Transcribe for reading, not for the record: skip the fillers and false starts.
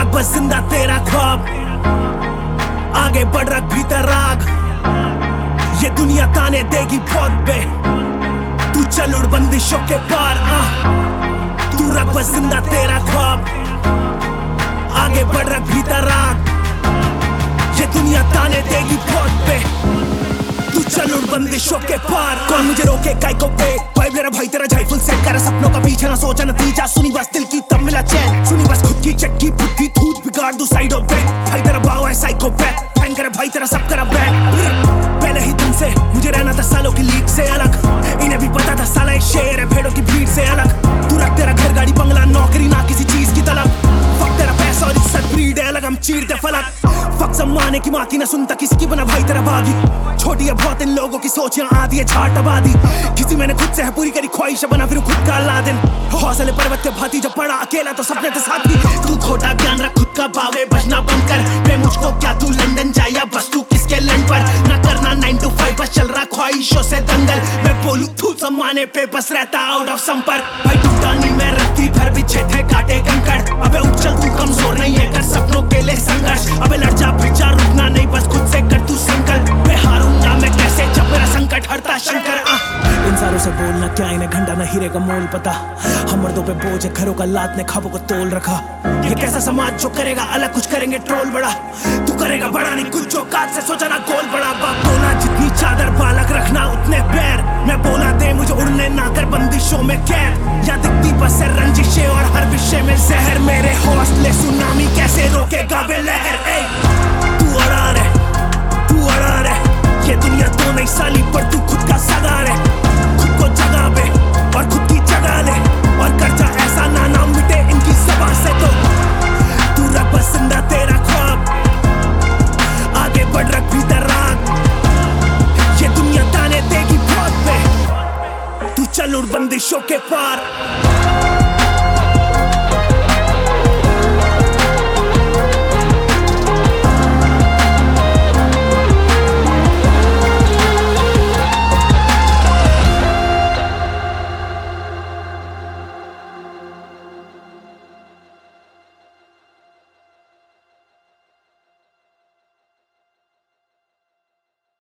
रख बस जिंदा तेरा ख्वाब, आगे बढ़ रख भीतर आग, ये दुनिया ताने देगी बहुत बे, तू चल उड़ बंदिशों के पार। तू रख बस जिंदा तेरा ख्वाब, आगे बढ़ रख भीतर आग, ये दुनिया ताने देगी बहुत बे, तू चल उड़ बंदिशों के पार। कौन मुझे रोके काय को पे, भाई मेरा भाई तेरा जाई फुल सेट कर, सपनों का पीछे ना सोचा नतीजा, सुनी बस दिल की तब मिला चैन, सुनी बस खुद की चक्की बुद्धि थूत बिगाड़ दू साइड ऑफ बेट, भाई तेरा बाव है साइकोपैथ, फैन करे भाई तेरा सब करा बैक। पहले ही दिन से मुझे रहना था सालों की लीग से अलग, इन्हें भी पता था साला एक शेर है भेड़ों की भीड़ से अलग। तू रख तेरा घर गाड़ी बंगला नौकरी ना किसी चीज की तलब, फक तेरा पैसा और इज्जत ब्रीड है अलग, हम चीरते फलक। फक सम्माने की माँ की ना सुनता किसकी, बना भाई तेरा बागी, छोटी है बहुत इन लोगों की सोच यहाँ आधी है छाट आबादी, किसी मैंने खुद से है पूरी करी ख्वाहिश बना फिर खुद का अलादीन, हौसले पर्वत के भांति जब पड़ा अकेला तो सपने थे साथी। तू थोड़ा ज्ञान रख खुद का बावे बजना बंद कर, बे मुझको क्या तू लंदन जाए या बस तू किसके लैंड पर, ना करना 9 to 5 बस चल रहा ख्वाहिशों से दंगल, मैं बोलूं तू सम्माने पे बस रहता आउट ऑफ संपर्क। भाई टूटा नहीं मैं रखती भर बिछे थे काटे कंकड़, अबे उछल तू कमजोर नहीं है कर सपनों के लिए संघर्ष, अबे लड़ जा भिजा रुकना नहीं बस खुद से कर तू संकल्प, मैं हारूंगा मैं कैसे जब मेरा संकट हरता शंकर। इन सारों से बोलना क्या इन्हें घंटा न हीरे का मोल पता, हम मर्दों पे बोझ है घरों का लात ने ख्वाबों को तोल रखा, ये कैसा समाज जो करेगा अलग कुछ करेंगे ट्रोल बड़ा, तू करेगा बड़ा नहीं कुछ जो काज से सोचा ना गोल बड़ा। बाप बोला जितनी चादर बालक रखना उतने पैर, मैं बोला दे मुझे उड़ने ना कर बंदिशों में कैद, या दिखती बस है रंजिशें और हर विषय में जहर, मेरे हौसले सुनामी कैसे रोकेगा बे लहर। तू अड़ा रे तू अड़ा रे, ये दुनिया तो नहीं साली पर तू खुद का सगार है, खुद को जगा बे और खुद की जगह ले, और कर जा ऐसा ना नाम मिटे इनकी ज़बान से, तो तू रख बस जिंदा तेरा ख्वाब, आगे बढ़ रख भीतर आग, ये दुनिया ताने देगी बहुत पे, तू चल उड़ बंदिशों के पार।